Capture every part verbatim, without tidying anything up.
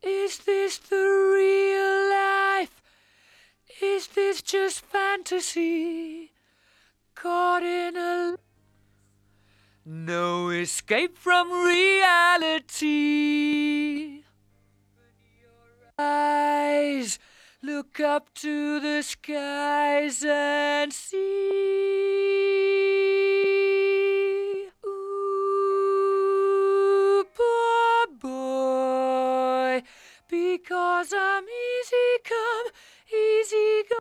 Is this the real life? Is this just fantasy? Caught in a... No escape from reality. Eyes, look up to the skies and see. Ooh, poor boy, because I'm easy come, easy go.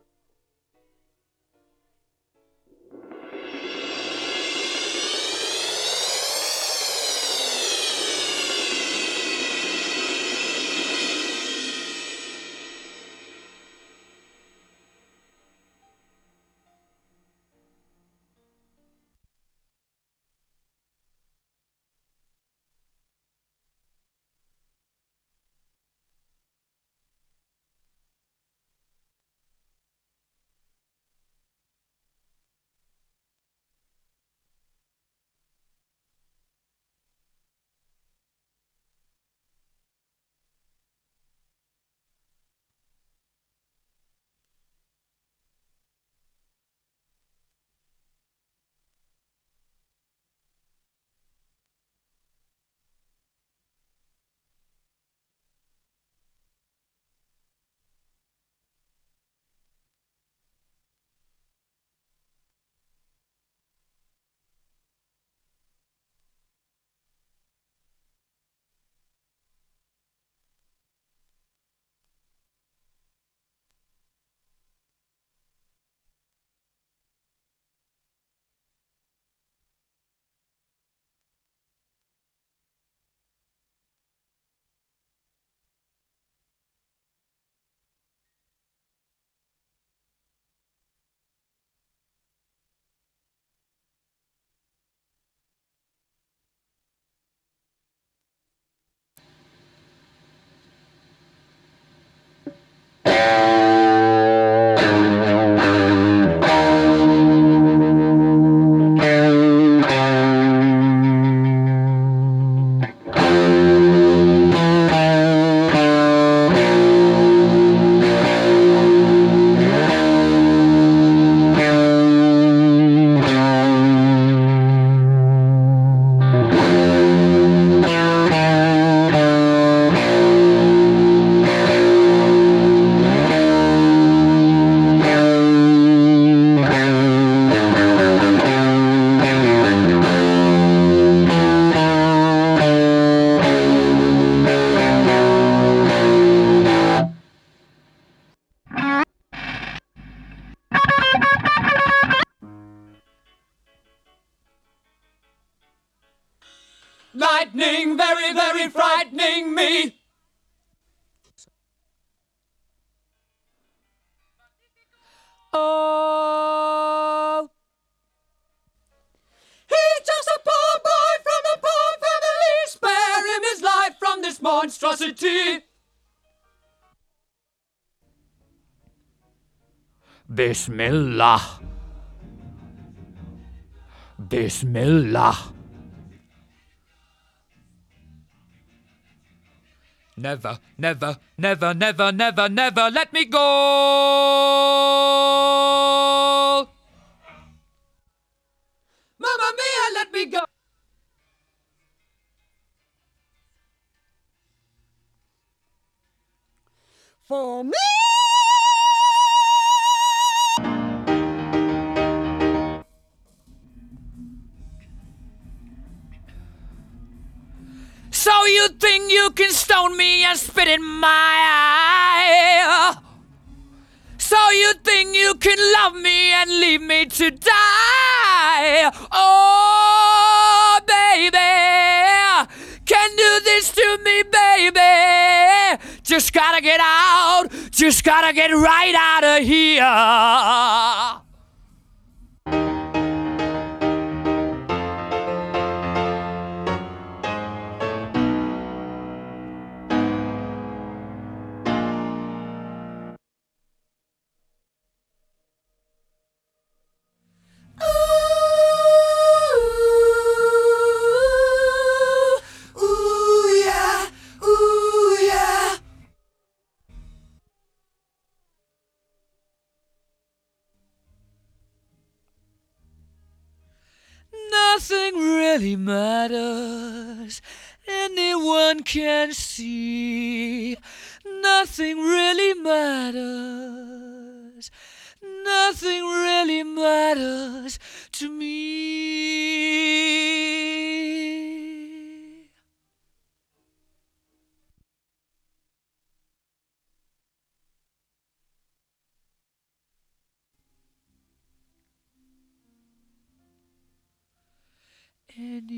Lightning, very, very frightening me. Oh, he's just a poor boy from a poor family. Spare him his life from this monstrosity. Bismillah. Bismillah. Never, never, never, never, never, never let me go. Mamma mia, let me go. For me. So you think you can stone me and spit in my eye? So you think you can love me and leave me to die? Oh, baby, can do this to me, baby. Just gotta get out, just gotta get right out of here. Nothing really matters. Anyone can see. Nothing really matters. Nothing really matters to me. Anyone